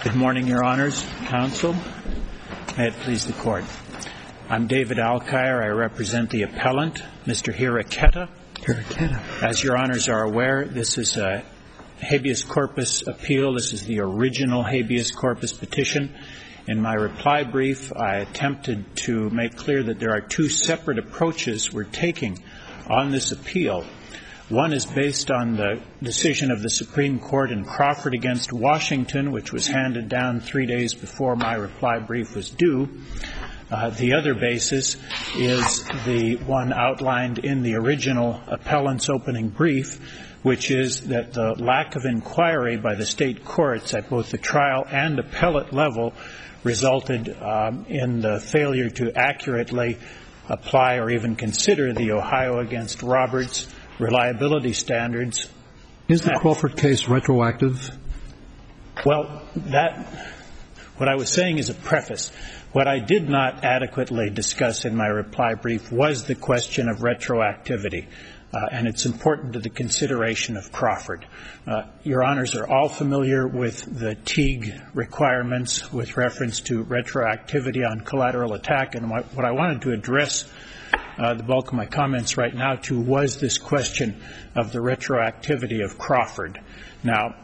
Good morning, Your Honors, Counsel. May it please the Court. I'm David Alkire. I represent the appellant, Mr. Hiraketa. As Your Honors are aware, this is a habeas corpus appeal. This is the original habeas corpus petition. In my reply brief, I attempted to make clear that there are two separate approaches we're taking on this appeal. One is based on the decision of the Supreme Court in Crawford against Washington, which was handed down 3 days before my reply brief was due. The other basis is the one outlined in the original appellant's opening brief, which is that the lack of inquiry by the state courts at both the trial and appellate level resulted in the failure to accurately apply or even consider the Ohio against Roberts reliability standards. Is the Crawford case retroactive? Well, what I was saying is a preface. What I did not adequately discuss in my reply brief was the question of retroactivity, and it's important to the consideration of Crawford. Your Honors are all familiar with the Teague requirements with reference to retroactivity on collateral attack, and what I wanted to address the bulk of my comments right now to was this question of the retroactivity of Crawford. Now,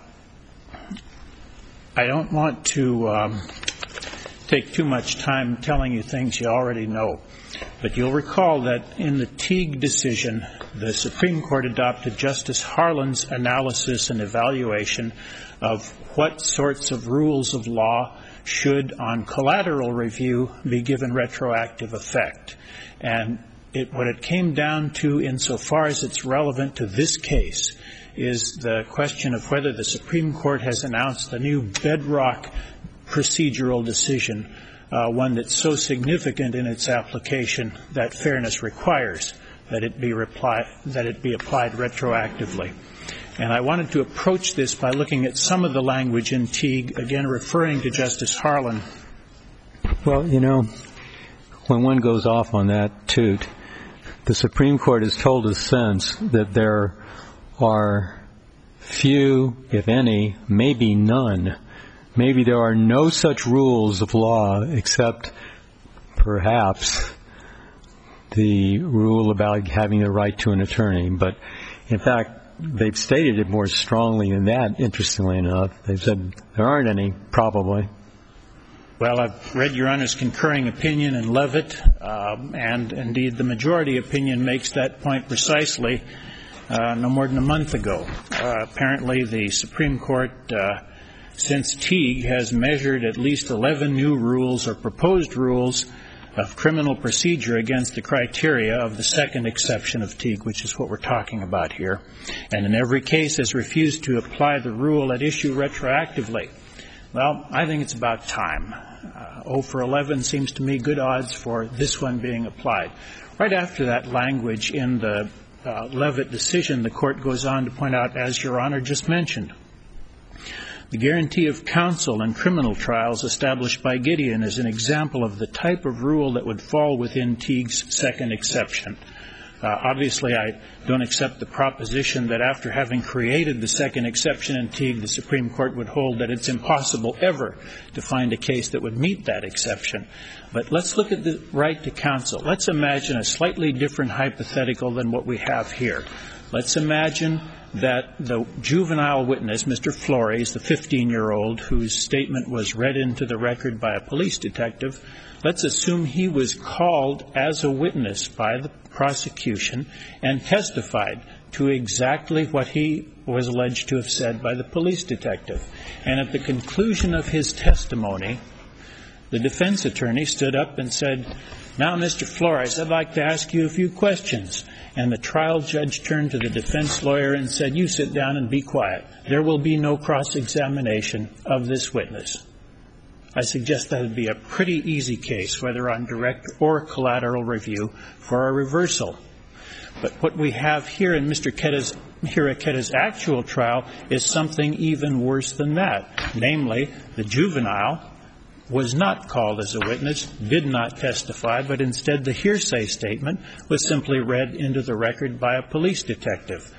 I don't want to take too much time telling you things you already know, but you'll recall that in the Teague decision, the Supreme Court adopted Justice Harlan's analysis and evaluation of what sorts of rules of law should, on collateral review, be given retroactive effect. And what it came down to, insofar as it's relevant to this case, is the question of whether the Supreme Court has announced a new bedrock procedural decision, one that's so significant in its application that fairness requires that it be applied retroactively. And I wanted to approach this by looking at some of the language in Teague, again referring to Justice Harlan. Well, you know, when one goes off on that toot, the Supreme Court has told us since that there are few, if any, maybe none. Maybe there are no such rules of law except perhaps the rule about having the right to an attorney. But in fact, they've stated it more strongly than that, interestingly enough. They've said there aren't any, probably. Well, I've read Your Honor's concurring opinion in Leavitt, and indeed the majority opinion makes that point precisely no more than a month ago. Apparently the Supreme Court, since Teague, has measured at least 11 new rules or proposed rules of criminal procedure against the criteria of the second exception of Teague, which is what we're talking about here, and in every case has refused to apply the rule at issue retroactively. Well, I think it's about time. 0 for 11 seems to me good odds for this one being applied. Right after that language in the Leavitt decision, the Court goes on to point out, as Your Honor just mentioned, the guarantee of counsel in criminal trials established by Gideon is an example of the type of rule that would fall within Teague's second exception. Obviously, I don't accept the proposition that after having created the second exception in Teague, the Supreme Court would hold that it's impossible ever to find a case that would meet that exception. But let's look at the right to counsel. Let's imagine a slightly different hypothetical than what we have here. Let's imagine that the juvenile witness, Mr. Flores, the 15-year-old whose statement was read into the record by a police detective, let's assume he was called as a witness by the prosecution and testified to exactly what he was alleged to have said by the police detective. And at the conclusion of his testimony, the defense attorney stood up and said, "Now, Mr. Flores, I'd like to ask you a few questions." And the trial judge turned to the defense lawyer and said, "You sit down and be quiet. There will be no cross-examination of this witness." I suggest that would be a pretty easy case, whether on direct or collateral review, for a reversal. But what we have here in Mr. Hiraketa's actual trial is something even worse than that. Namely, the juvenile was not called as a witness, did not testify, but instead the hearsay statement was simply read into the record by a police detective.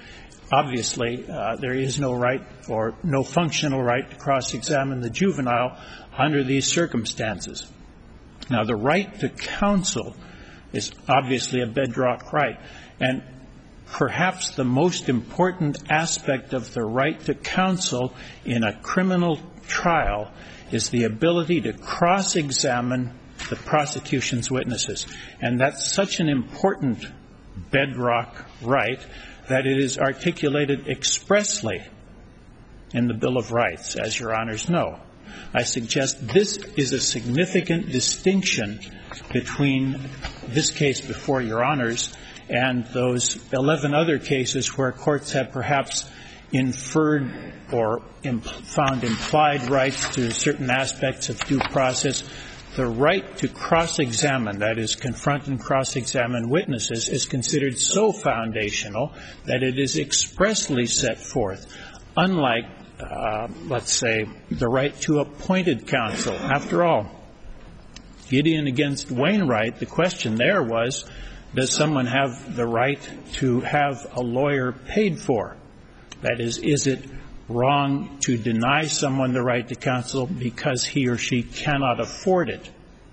obviously, there is no right or no functional right to cross-examine the juvenile under these circumstances. Now, the right to counsel is obviously a bedrock right, and perhaps the most important aspect of the right to counsel in a criminal trial is the ability to cross-examine the prosecution's witnesses. And that's such an important bedrock right that it is articulated expressly in the Bill of Rights, as Your Honors know. I suggest this is a significant distinction between this case before Your Honors and those 11 other cases where courts have perhaps inferred or found implied rights to certain aspects of due process. The right to cross-examine, that is, confront and cross-examine witnesses, is considered so foundational that it is expressly set forth, unlike, let's say, the right to appointed counsel. After all, Gideon against Wainwright, the question there was, does someone have the right to have a lawyer paid for? That is it wrong to deny someone the right to counsel because he or she cannot afford it?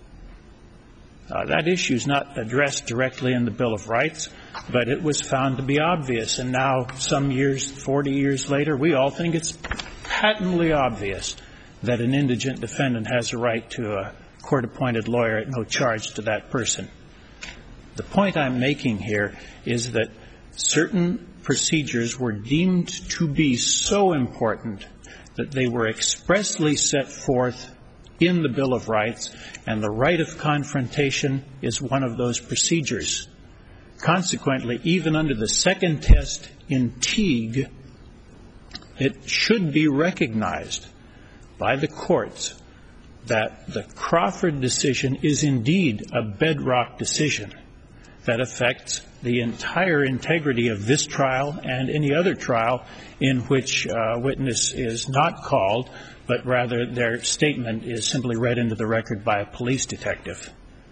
That issue is not addressed directly in the Bill of Rights, but it was found to be obvious. And now, some years, 40 years later, we all think it's patently obvious that an indigent defendant has a right to a court-appointed lawyer at no charge to that person. The point I'm making here is that certain procedures were deemed to be so important that they were expressly set forth in the Bill of Rights, and the right of confrontation is one of those procedures. Consequently, even under the second test in Teague, it should be recognized by the courts that the Crawford decision is indeed a bedrock decision that affects the entire integrity of this trial and any other trial in which a witness is not called, but rather their statement is simply read into the record by a police detective.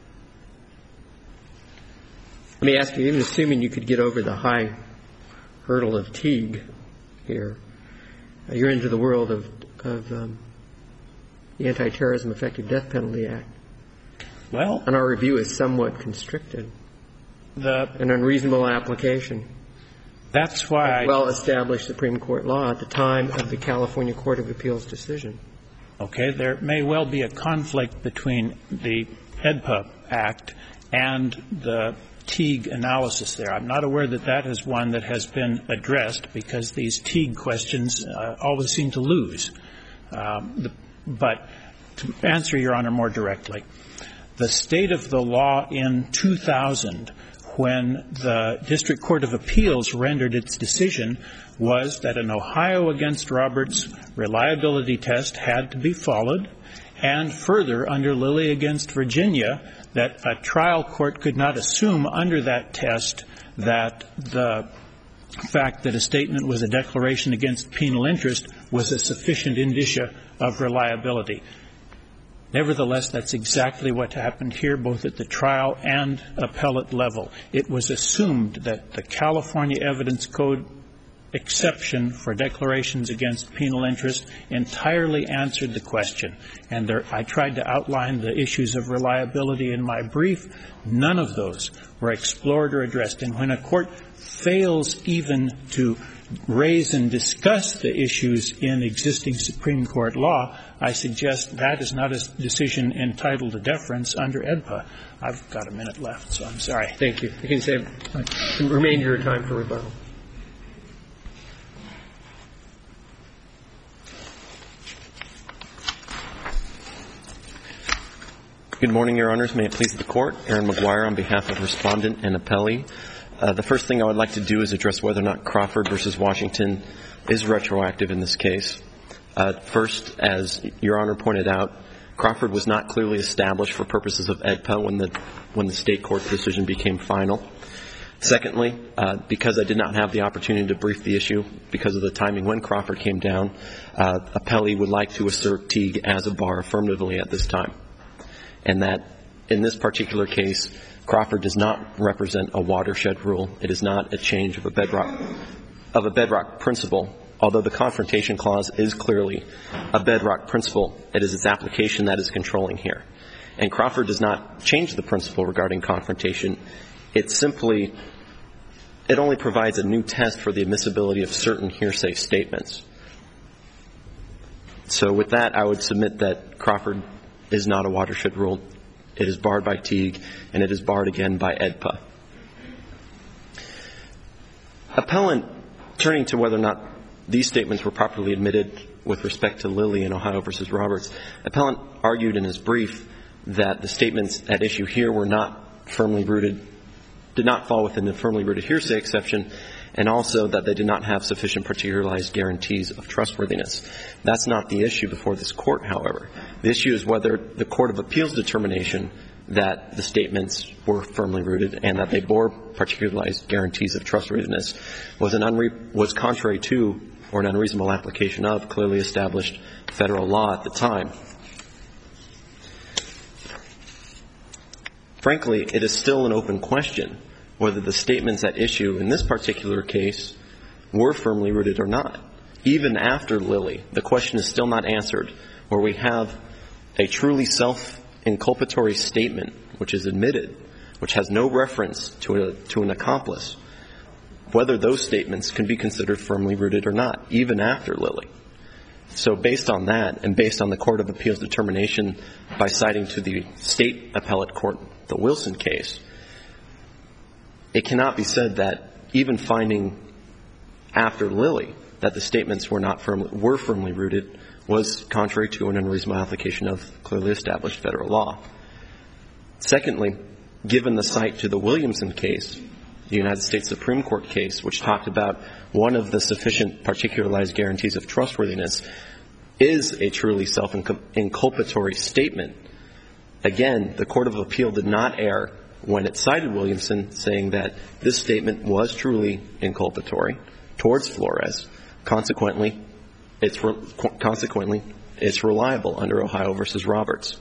Let me ask you, even assuming you could get over the high hurdle of Teague here, you're into the world of the Anti-Terrorism Effective Death Penalty Act. Well, and our review is somewhat constricted. An unreasonable application. That's why well-established Supreme Court law at the time of the California Court of Appeals decision. Okay, there may well be a conflict between the AEDPA Act and the Teague analysis there. I'm not aware that that is one that has been addressed because these Teague questions always seem to lose. But to answer Your Honor more directly, the state of the law in 2000, when the District Court of Appeals rendered its decision, was that an Ohio against Roberts reliability test had to be followed, and further, under Lilly against Virginia, that a trial court could not assume under that test that the fact that a statement was a declaration against penal interest was a sufficient indicia of reliability. Nevertheless, that's exactly what happened here, both at the trial and appellate level. It was assumed that the California Evidence Code exception for declarations against penal interest entirely answered the question. And I tried to outline the issues of reliability in my brief. None of those were explored or addressed. And when a court fails even to raise and discuss the issues in existing Supreme Court law, I suggest that is not a decision entitled to deference under AEDPA. I've got a minute left, so I'm sorry. Thank you. You can save the remainder of your time for rebuttal. Good morning, Your Honors. May it please the Court. Aaron McGuire on behalf of Respondent and Appellee. The first thing I would like to do is address whether or not Crawford v. Washington is retroactive in this case. First, as Your Honor pointed out, Crawford was not clearly established for purposes of AEDPA when the state court decision became final. Secondly, because I did not have the opportunity to brief the issue because of the timing when Crawford came down, Appellee would like to assert Teague as a bar affirmatively at this time. And that in this particular case, Crawford does not represent a watershed rule. It is not a change of a bedrock. of a bedrock principle. Although the Confrontation Clause is clearly a bedrock principle, it is its application that is controlling here. And Crawford does not change the principle regarding confrontation. It only provides a new test for the admissibility of certain hearsay statements. So with that, I would submit that Crawford is not a watershed rule. It is barred by Teague, and it is barred again by AEDPA. Appellant, turning to whether or not these statements were properly admitted with respect to Lilly and Ohio v. Roberts, appellant argued in his brief that the statements at issue here were not firmly rooted, did not fall within the firmly rooted hearsay exception, and also that they did not have sufficient particularized guarantees of trustworthiness. That's not the issue before this Court, however. The issue is whether the Court of Appeals' determination that the statements were firmly rooted and that they bore particularized guarantees of trustworthiness was contrary to or an unreasonable application of clearly established federal law at the time. Frankly, it is still an open question whether the statements at issue in this particular case were firmly rooted or not. Even after Lilly, the question is still not answered, where we have a truly self-inculpatory statement which is admitted, which has no reference to an accomplice, whether those statements can be considered firmly rooted or not, even after Lilly. So based on that, and based on the Court of Appeals' determination by citing to the state appellate court the Wilson case, it cannot be said that even finding after Lilly that the statements were firmly rooted was contrary to an unreasonable application of clearly established federal law. Secondly, given the cite to the Williamson case, the United States Supreme Court case, which talked about one of the sufficient particularized guarantees of trustworthiness is a truly self-inculpatory statement. Again, the Court of Appeal did not err when it cited Williamson, saying that this statement was truly inculpatory towards Flores. Consequently, it's reliable under Ohio v. Roberts.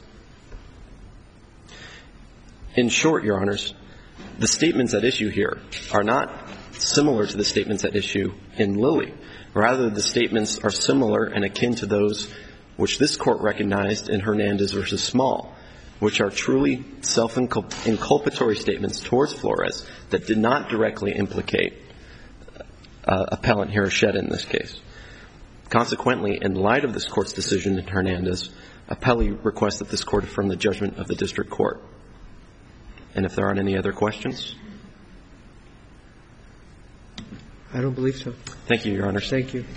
In short, Your Honors, the statements at issue here are not similar to the statements at issue in Lilly. Rather, the statements are similar and akin to those which this Court recognized in Hernandez v. Small, which are truly self-inculpatory statements towards Flores that did not directly implicate appellant Hirosheta in this case. Consequently, in light of this Court's decision in Hernandez, appellee requests that this Court affirm the judgment of the district court. And if there aren't any other questions? I don't believe so. Thank you, Your Honor. Thank you.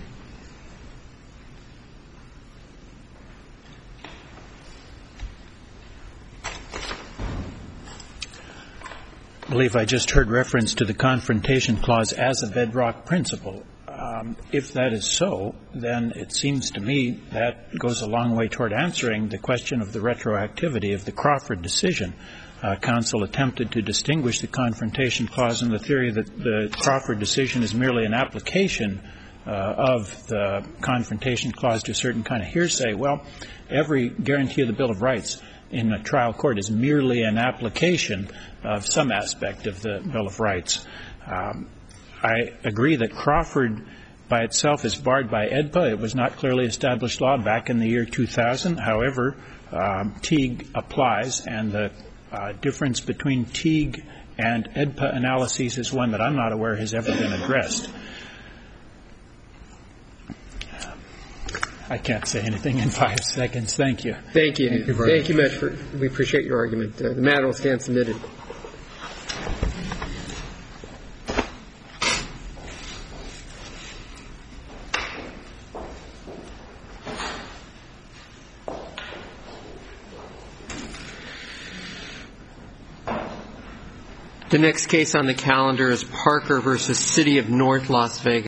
I believe I just heard reference to the Confrontation Clause as a bedrock principle. If that is so, then it seems to me that goes a long way toward answering the question of the retroactivity of the Crawford decision. Counsel attempted to distinguish the Confrontation Clause in the theory that the Crawford decision is merely an application of the Confrontation Clause to a certain kind of hearsay. Well, every guarantee of the Bill of Rights in a trial court is merely an application of some aspect of the Bill of Rights. I agree that Crawford by itself is barred by AEDPA. It was not clearly established law back in the year 2000. However, Teague applies, and the difference between Teague and AEDPA analyses is one that I'm not aware has ever been addressed. I can't say anything in 5 seconds. Thank you. Thank you. Thank you much. We appreciate your argument. The matter will stand submitted. The next case on the calendar is Parker v. City of North Las Vegas.